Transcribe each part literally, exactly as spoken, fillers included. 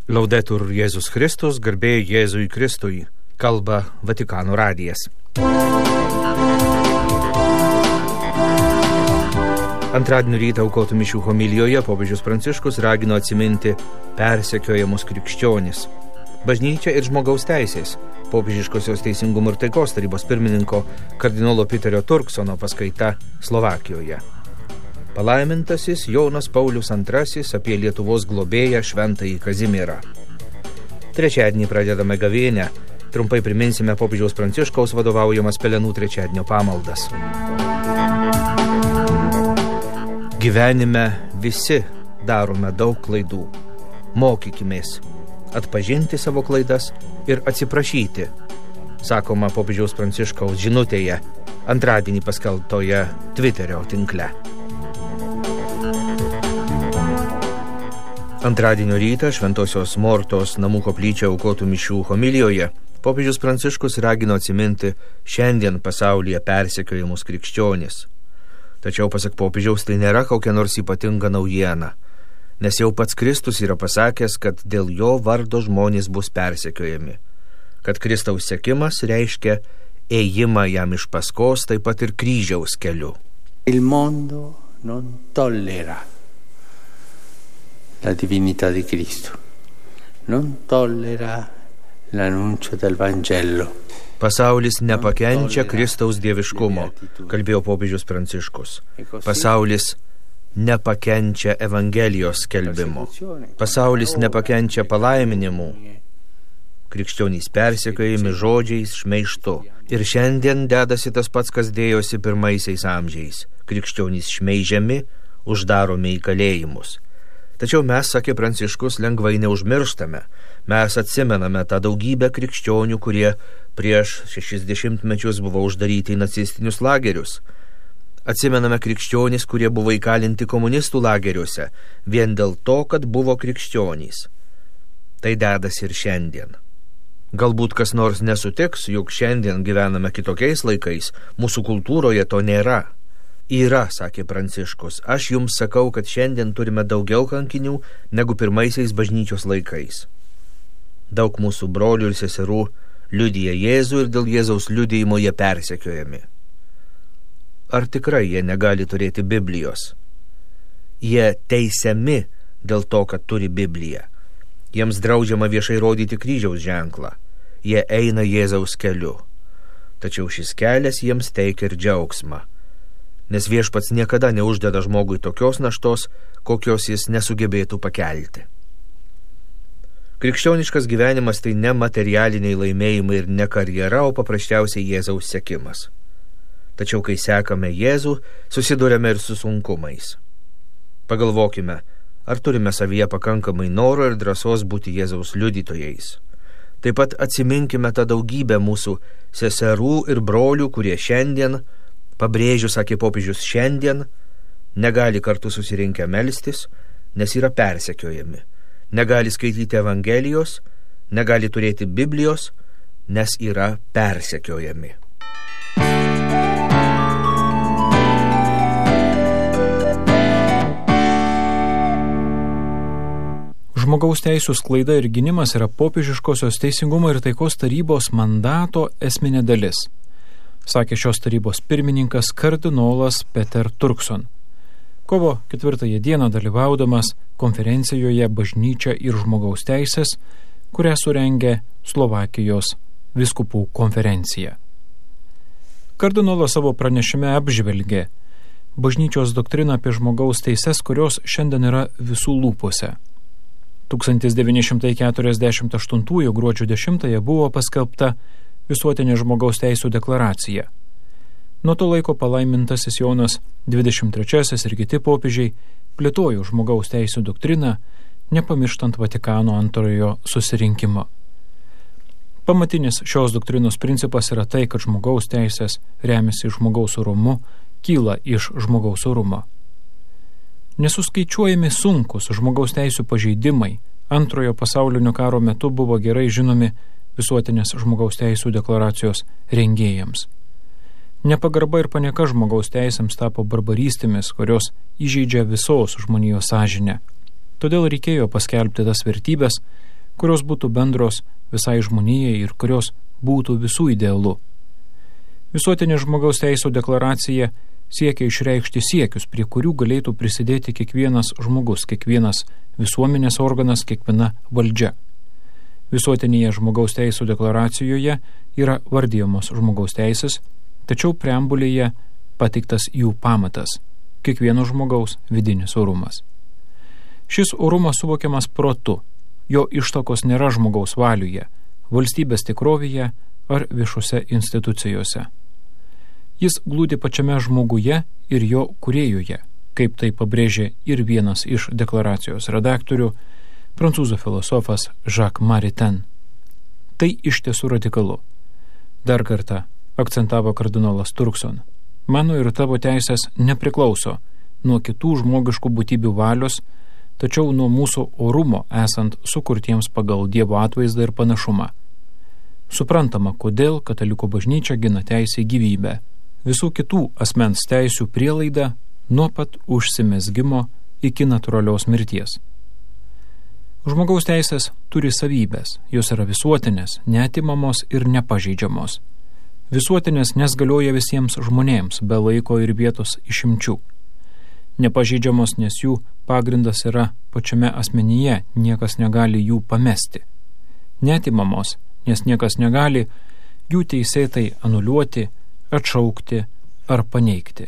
Laudetur Jėzus Kristus, garbė Jėzui Kristui, kalba Vatikano radijas. Antradienio rytą aukotų mišių homilijoje popiežius Pranciškus ragino atsiminti persekiojamus krikščionis. Bažnyčia ir žmogaus teisės. Popiežiškosios teisingumo ir taikos tarybos pirmininko kardinolo Piterio Turksono paskaita Slovakijoje. Palaimintasis Jonas Paulius antrasis apie Lietuvos globėją šventąjį Kazimierą. Trečiadienį pradedame gavėnią. Trumpai priminsime popiežiaus Pranciškaus vadovaujamas pelenų trečiadienio pamaldas. Gyvenime visi darome daug klaidų. Mokykimės atpažinti savo klaidas ir atsiprašyti, sakoma popiežiaus Pranciškaus žinutėje antradienį paskelbtoje Twitterio tinkle. Antradienio rytą Šventosios Mortos namų koplyčioje aukotų mišių homilijoje popiežius Pranciškus ragino atsiminti šiandien pasaulyje persekiojamus krikščionis. Tačiau, pasak popiežiaus, tai nėra kokia nors ypatinga naujiena, nes jau pats Kristus yra pasakęs, kad dėl jo vardo žmonės bus persekiojami, kad Kristaus sekimas reiškia ėjimą jam iš paskos, taip pat ir kryžiaus keliu. Il mondo non tollera la divinità di Cristo, non tollera l'annuncio del Vangelo. Pasaulis nepakenčia Kristaus dieviškumo, kalbėjo popiežius Pranciškus. Pasaulis nepakenčia Evangelijos skelbimo. Pasaulis nepakenčia palaiminimų. Krikščionys persekiojami žodžiais, šmeižtu. Ir šiandien dedasi tas pats, kas dėjosi pirmaisiais amžiais. Krikščionys šmeižiami, uždaromi į kalėjimus. Tačiau mes, sakė Pranciškus, lengvai neužmirštame. Mes atsimename tą daugybę krikščionių, kurie prieš šešis dešimtmečius buvo uždaryti į nacistinius lagerius. Atsimename krikščionys, kurie buvo įkalinti komunistų lageriuose, vien dėl to, kad buvo krikščionys. Tai dedasi ir šiandien. Galbūt kas nors nesutiks, juk šiandien gyvename kitokiais laikais, mūsų kultūroje to nėra. Yra, sakė Pranciškus, aš jums sakau, kad šiandien turime daugiau kankinių negu pirmaisiais bažnyčios laikais. Daug mūsų brolių ir seserų liudija Jėzų ir dėl Jėzaus liudijimo jie persekiojami. Ar tikrai jie negali turėti Biblijos? Jie teisiami dėl to, kad turi Bibliją. Jiems draudžiama viešai rodyti kryžiaus ženklą. Jie eina Jėzaus keliu. Tačiau šis kelias jiems teikia ir džiaugsmą. Nes viešpats niekada neuždeda žmogui tokios naštos, kokios jis nesugebėtų pakelti. Krikščioniškas gyvenimas tai ne materialiniai laimėjimai ir ne karjera, o paprasčiausiai Jėzaus sekimas. Tačiau, kai sekame Jėzų, susiduriame ir su sunkumais. Pagalvokime, ar turime savyje pakankamai noro ir drąsos būti Jėzaus liudytojais. Taip pat atsiminkime tą daugybę mūsų seserų ir brolių, kurie šiandien, pabrėžiu, sakė popiežius, šiandien negali kartu susirinkę melstis, nes yra persekiojami. Negali skaityti Evangelijos, negali turėti Biblijos, nes yra persekiojami. Žmogaus teisų sklaida ir gynimas yra popiežiškosios teisingumo ir taikos tarybos mandato esminė dalis, sakė šios tarybos pirmininkas kardinolas Peter Turkson. Kovo ketvirtąją dieną dalyvaudamas konferencijoje Bažnyčia ir žmogaus teisės, kurią surengė Slovakijos vyskupų konferencija. Kardinolas savo pranešime apžvelgė bažnyčios doktriną apie žmogaus teises, kurios šiandien yra visų lūpose. tūkstantis devyni šimtai keturiasdešimt aštuntųjų gruodžio dešimtąją buvo paskelbta Visuotinė žmogaus teisų deklaracija. Nuo to laiko palaimintasis Jonas dvidešimt trečiasis ir kiti popiežiai plėtojo žmogaus teisų doktriną, nepamirštant Vatikano antrojo susirinkimo. Pamatinis šios doktrinos principas yra tai, kad žmogaus teisės remiasi žmogaus orumu, kyla iš žmogaus orumo. Nesuskaičiuojami sunkus žmogaus teisų pažeidimai antrojo pasaulinio karo metu buvo gerai žinomi Visuotinės žmogaus teisų deklaracijos rengėjams. Nepagarba ir panieka žmogaus teisėms tapo barbarystėmis, kurios įžeidžia visos žmonijos sąžinę. Todėl reikėjo paskelbti tas vertybės, kurios būtų bendros visai žmonijai ir kurios būtų visų idealu. Visuotinė žmogaus teisų deklaracija siekia išreikšti siekius, prie kurių galėtų prisidėti kiekvienas žmogus, kiekvienas visuomenės organas, kiekviena valdžia. Visuotinėje žmogaus teisų deklaracijoje yra vardijamos žmogaus teisės, tačiau preambulėje pateiktas jų pamatas – kiekvieno žmogaus vidinis orumas. Šis orumas suvokiamas protu, jo ištakos nėra žmogaus valiuje, valstybės tikrovėje ar viešose institucijose. Jis glūdi pačiame žmoguje ir jo kūrėjoje, kaip tai pabrėžė ir vienas iš deklaracijos redaktorių, prancūzų filosofas Jacques Maritain. Tai iš tiesų radikalu. Dar kartą akcentavo kardinolas Turkson. Mano ir tavo teisės nepriklauso nuo kitų žmogiškų būtybių valios, tačiau nuo mūsų orumo esant sukurtiems pagal Dievo atvaizdą ir panašumą. Suprantama, kodėl katalikų bažnyčia gina teisę į gyvybę, visų kitų asmens teisių prielaida nuo pat užsimezgimo iki natūralios mirties. Žmogaus teisės turi savybės, jos yra visuotinės, neatimamos ir nepažeidžiamos. Visuotinės nes galioja visiems žmonėms, be laiko ir vietos išimčių. Nepažeidžiamos, nes jų pagrindas yra pačiame asmenyje, niekas negali jų pamesti. Neatimamos, nes niekas negali jų teisėtai anuliuoti, atšaukti ar paneigti.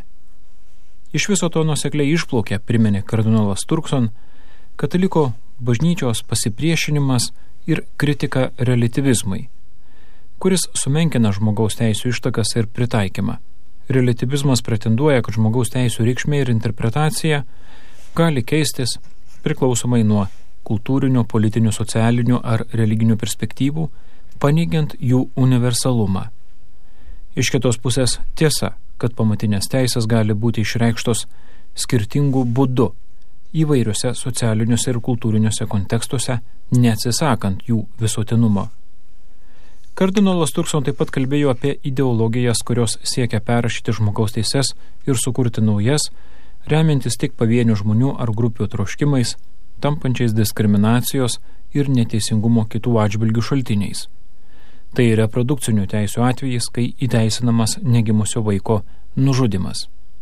Iš viso to nuosekliai išplaukė, priminė kardinolas Turkson, kataliko bažnyčios pasipriešinimas ir kritika reliatyvizmui, kuris sumenkina žmogaus teisų ištakas ir pritaikymą. Reliatyvizmas pretenduoja, kad žmogaus teisų reikšmė ir interpretacija gali keistis priklausomai nuo kultūrinių, politinių, socialinių ar religinių perspektyvų, paneigiant jų universalumą. Iš kitos pusės tiesa, kad pamatinės teisės gali būti išreikštos skirtingų būdų, įvairiuose socialiniuose ir kultūriniuose kontekstuose, neatsisakant jų visuotinumo. Kardinolas Turkson taip pat kalbėjo apie ideologijas, kurios siekia perrašyti žmogaus teises ir sukurti naujas, remiantis tik pavienių žmonių ar grupių troškimais, tampančiais diskriminacijos ir neteisingumo kitų atžvilgių šaltiniais. Tai reprodukcinių teisių atvejais, kai įteisinamas negimusio vaiko nužudymas.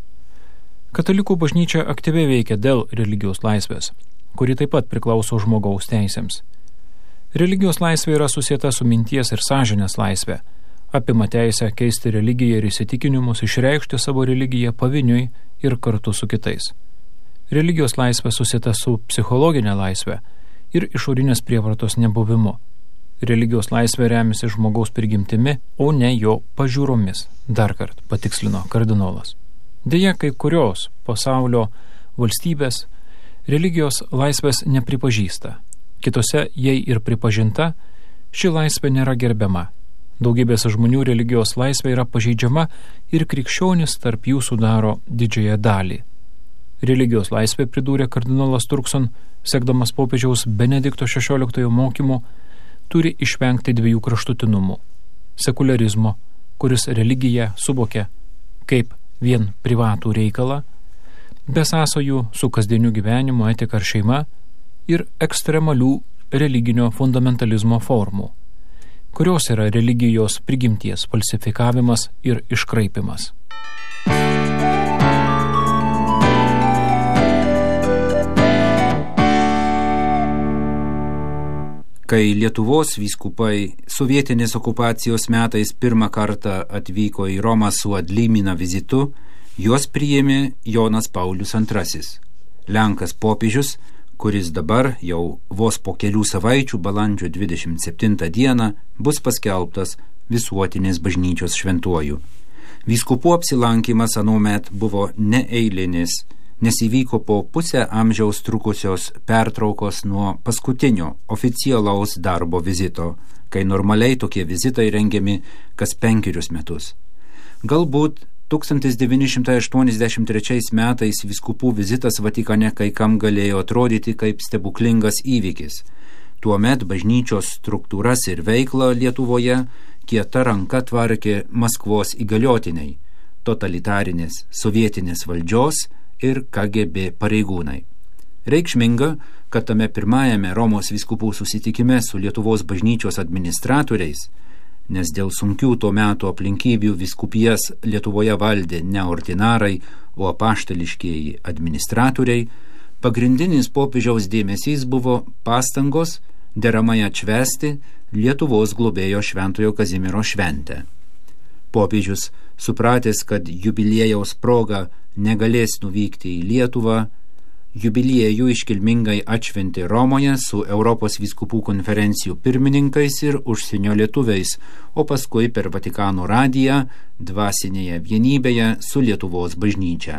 Katalikų bažnyčia aktyviai veikia dėl religijos laisvės, kuri taip pat priklauso žmogaus teisėms. Religijos laisvė yra susieta su minties ir sąžinės laisvė, apima teisę keisti religiją ir įsitikinimus, išreikšti savo religiją pavieniui ir kartu su kitais. Religijos laisvė susieta su psichologinė laisvė ir išorinės prievartos nebuvimu. Religijos laisvė remiasi žmogaus prigimtimi, o ne jo pažiūromis, dar kart patikslino kardinolas. Deja, kai kurios pasaulio valstybės religijos laisvės nepripažįsta. Kitose, jei ir pripažinta, ši laisvė nėra gerbiama. Daugybės žmonių religijos laisvė yra pažeidžiama ir krikščionis tarp jų sudaro didžiąją dalį. Religijos laisvė, pridūrė kardinolas Turkson, sekdamas popiežiaus Benedikto šešioliktojo mokymų, turi išvengti dviejų kraštutinumų – sekularizmo, kuris religiją suvokia kaip vien privatų reikalą, be sąsajų su kasdieniu gyvenimu, etika ar šeima, ir ekstremalių religinio fundamentalizmo formų, kurios yra religijos prigimties falsifikavimas ir iškraipimas. Kai Lietuvos vyskupai sovietinės okupacijos metais pirmą kartą atvyko į Romą su Adlimina vizitu, juos priėmė Jonas Paulius antrasis, Lenkas popiežius, kuris dabar jau vos po kelių savaičių balandžio dvidešimt septintą dieną bus paskelbtas visuotinės bažnyčios šventuoju. Vyskupų apsilankymas anuomet buvo neeilinis, nes įvyko po pusę amžiaus trukusios pertraukos nuo paskutinio oficialaus darbo vizito, kai normaliai tokie vizitai rengiami kas penkerius metus. Galbūt tūkstantis devyni šimtai aštuoniasdešimt trečiais metais vyskupų vizitas Vatikane kai kam galėjo atrodyti kaip stebuklingas įvykis. Tuomet bažnyčios struktūras ir veiklą Lietuvoje kieta ranka tvarkė Maskvos įgaliotiniai, totalitarinės sovietinės valdžios ir K G B pareigūnai. Reikšminga, kad tame pirmajame Romos vyskupų susitikime su Lietuvos bažnyčios administratoriais, nes dėl sunkių to meto aplinkybių vyskupijas Lietuvoje valdė ne ordinarai, o apaštališkieji administratoriai, pagrindinis popiežiaus dėmesys buvo pastangos deramai atšvęsti Lietuvos globėjo Šventojo Kazimiero šventę. Popiežius, supratęs, kad jubiliejaus proga negalės nuvykti į Lietuvą, jubiliejų iškilmingai atšventė Romoje su Europos vyskupų konferencijų pirmininkais ir užsienio lietuviais, o paskui per Vatikano radiją dvasinėje vienybėje su Lietuvos bažnyčia.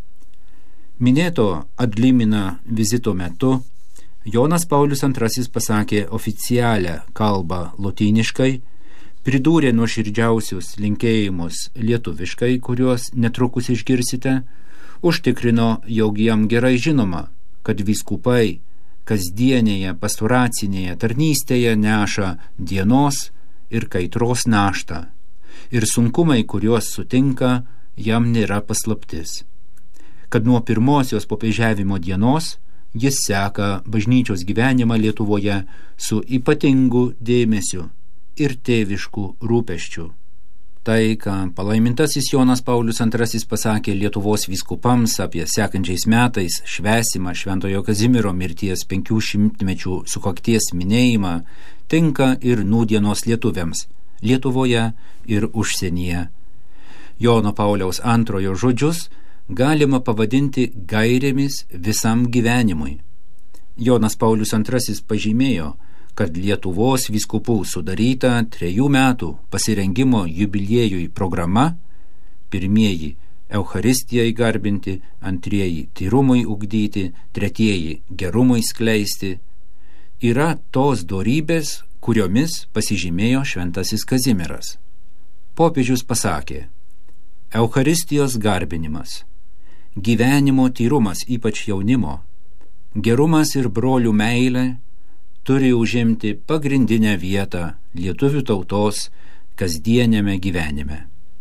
Minėto Adlimina vizito metu Jonas Paulius antrasis pasakė oficialią kalbą lotyniškai, pridūrė nuoširdžiausius linkėjimus lietuviškai, kuriuos netrukus išgirsite, užtikrino, jog jam gerai žinoma, kad vyskupai kasdienėje pastoracinėje tarnystėje neša dienos ir kaitros naštą, ir sunkumai, kuriuos sutinka, jam nėra paslaptis. Kad nuo pirmosios popiežiavimo dienos jis seka bažnyčios gyvenimą Lietuvoje su ypatingu dėmesiu ir tėvišku rūpesčiu. Tai, ką palaimintasis Jonas Paulius antrasis pasakė Lietuvos vyskupams apie sekančiais metais švęsimą Šventojo Kazimiero mirties penkių šimtmečių sukakties minėjimą, tinka ir nūdienos lietuviams Lietuvoje ir užsienyje. Jono Pauliaus antrojo žodžius galima pavadinti gairėmis visam gyvenimui. Jonas Paulius antrasis pažymėjo, kad Lietuvos vyskupų sudaryta trejų metų pasirengimo jubiliejui programa, pirmieji Eucharistijai garbinti, antrieji tyrumui ugdyti, tretieji gerumui skleisti, yra tos dorybės, kuriomis pasižymėjo Šventasis Kazimieras. Popiežius pasakė: Eucharistijos garbinimas, gyvenimo tyrumas, ypač jaunimo, gerumas ir brolių meilė turi užimti pagrindinę vietą lietuvių tautos kasdieniame gyvenime.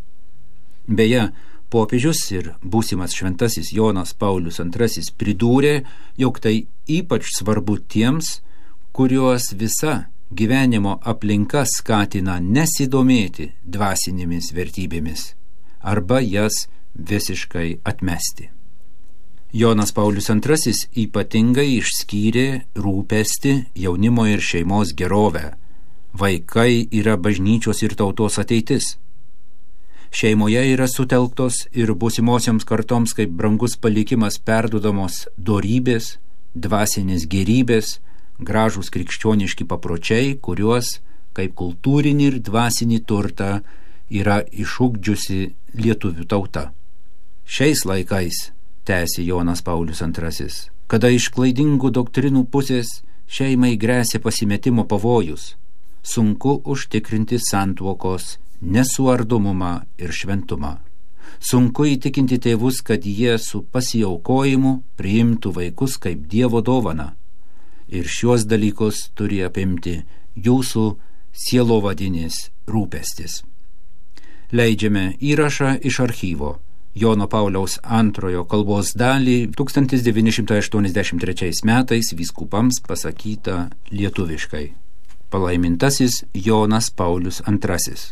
Beje, popiežius ir būsimas šventasis Jonas Paulius antrasis pridūrė, jog tai ypač svarbu tiems, kuriuos visa gyvenimo aplinka skatina nesidomėti dvasinėmis vertybėmis arba jas visiškai atmesti. Jonas Paulius antrasis ypatingai išskyrė rūpestį jaunimo ir šeimos gerovę. Vaikai yra bažnyčios ir tautos ateitis. Šeimoje yra sutelktos ir būsimosioms kartoms kaip brangus palikimas perduodamos dorybės, dvasinės gėrybės, gražūs krikščioniški papročiai, kuriuos kaip kultūrinį ir dvasinį turtą yra išugdžiusi lietuvių tauta. Šiais laikais, tęsė Jonas Paulius antrasis, kada iš klaidingų doktrinų pusės šeimai gresia pasimetimo pavojus, sunku užtikrinti santuokos nesuardomumą ir šventumą. Sunku įtikinti tėvus, kad jie su pasiaukojimu priimtų vaikus kaip Dievo dovaną. Ir šiuos dalykus turi apimti jūsų sielovadinis rūpestis. Leidžiame įrašą iš archyvo. Jono Pauliaus antrojo kalbos dalį tūkstantis devyni šimtai aštuoniasdešimt trečiais metais vyskupams pasakyta lietuviškai. Palaimintasis Jonas Paulius antrasis.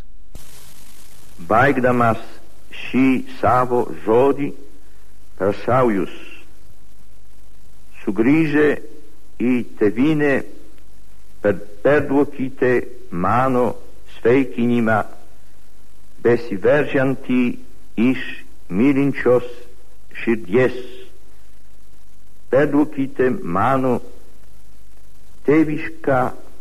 Baigdamas šį savo žodį, prašau jūs, sugrįžę į tėvynę, perduokite mano sveikinimą besiveržiantį iš mylinčios širdies. Perduokite mano tėvišką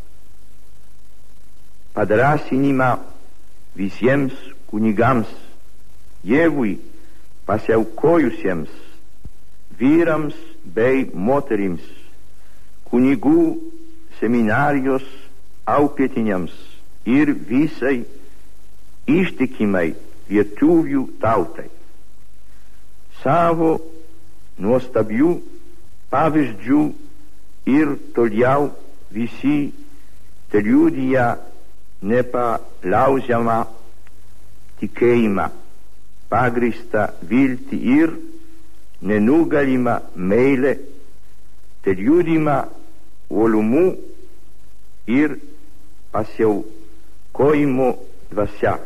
padrąsinimą visiems kunigams, Dievui pasiaukojusiems, vyrams bei moterims, kunigų seminarijos auklėtiniams ir visai ištikimai lietuvių tautai. Savo nuostabių pavyzdžių ir toliau visi teliudija nepalaužiamą tikėjimą, pagrįstą viltį ir nenugalimą meilę te liudimą uolumų ir pasiaukojimo dvasia.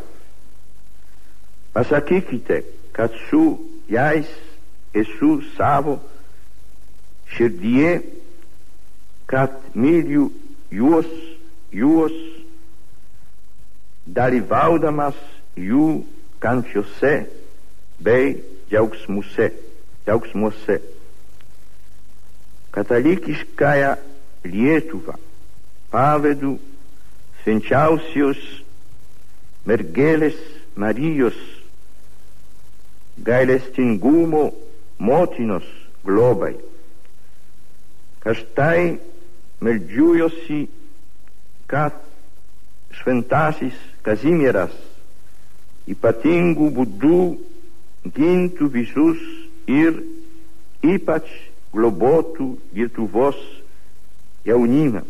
Pasakykite, kad su jais esu savo širdyje, kad myliu juos, juos dalyvaudamas jų kančiose bei džiaugsmuose, džiaugsmuose. Katalikiškąją Lietuvą pavedu švenčiausios mergelės Marijos gailestingumo motinos globai. Karštai meldžiuosi, kad šventasis Kazimieras ypatingų būdų gintų visus ir ypač globotų Lietuvos jaunimą.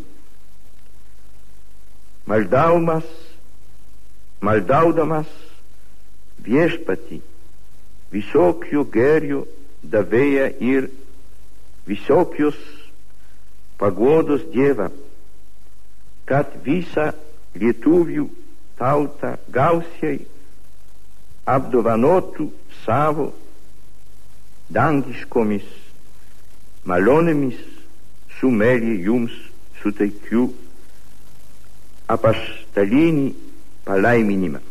Maldaudamas, maldaudamas viešpatį, visokio gėrio davėją ir visokios paguodos Dievą, kad visą lietuvių tautą gausiai apdovanotų savo dangiškomis malonėmis, su meilė jums suteikiu apaštalinį palaiminimą.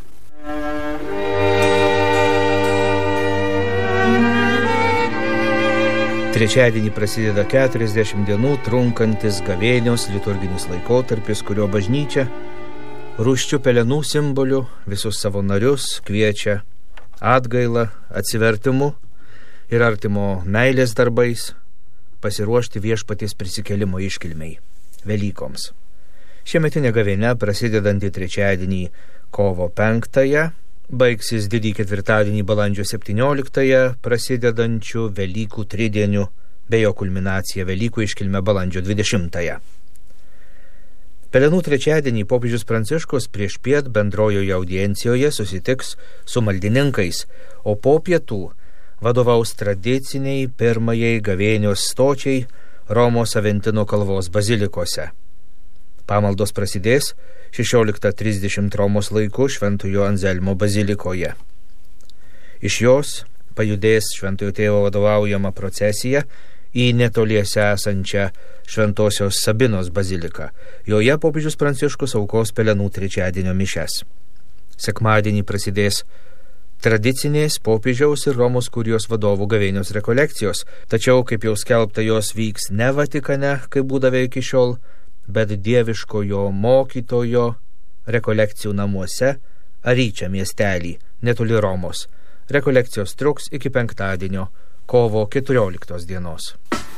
Trečiadienį prasideda keturiasdešimt dienų trunkantis gavėnios liturginis laikotarpis, kurio bažnyčia rūsčių pelenų simboliu visus savo narius kviečia atgailą, atsivertimu ir artimo meilės darbais pasiruošti viešpaties prisikėlimo iškilmei Velykoms. Šiemetinė gavėnia, prasidedanti trečiadienį kovo penktąją, baigsis didį ketvirtadienį balandžio septynioliktąją, prasidedančių Velykų tridieniu, bei jo kulminacija Velykų iškilme balandžio dvidešimtąją. Pelenų trečiadienį popiežius Pranciškus prieš piet bendrojoje audiencijoje susitiks su maldininkais, o po pietų vadovaus tradiciniai pirmajai gavėnios stočiai Romos Aventino kalvos bazilikose. Pamaldos prasidės šešioliktą trisdešimt Romos laiku Šventojo Anzelmo bazilikoje. Iš jos pajudės Šventojo tėvo vadovaujama procesija į netoliese esančią Šventosios Sabinos baziliką. Joje popiežius Pranciškus aukos pelenų trečiadienio mišias. Sekmadienį prasidės tradicinės popiežiaus ir Romos kurijos vadovų gavėnios rekolekcijos, tačiau, kaip jau skelbta, jos vyks ne Vatikane, kaip būdavę iki šiol, bet dieviškojo mokytojo rekolekcijų namuose Aryčia miestelį, netoli Romos. Rekolekcijos truks iki penktadienio, kovo keturioliktos dienos.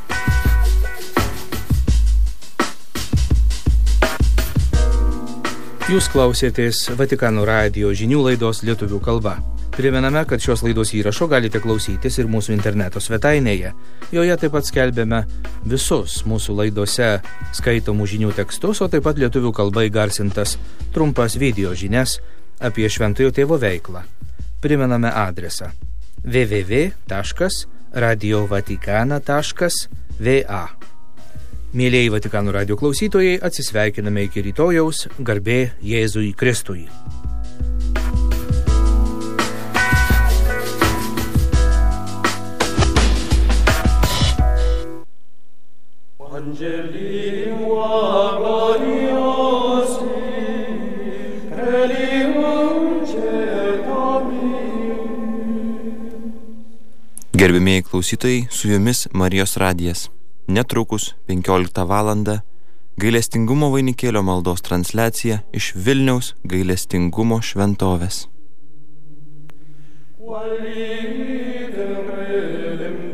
Jūs klausėtės Vatikano radijo žinių laidos lietuvių kalba. Primename, kad šios laidos įrašo galite klausytis ir mūsų interneto svetainėje. Joje taip pat skelbėme visus mūsų laidose skaitomų žinių tekstus, o taip pat lietuvių kalba įgarsintas trumpas video žinias apie Šventojo tėvo veiklą. Primename adresą w w w taškas radio vatikana taškas v a. Mėlieji Vatikano radijo klausytojai, atsisveikiname iki rytojaus, garbė Jėzui Kristui. Gerbimieji klausytojai, su jumis Marijos radijas. Netrukus penkioliktą valandą gailestingumo vainikėlio maldos transliacija iš Vilniaus gailestingumo šventovės.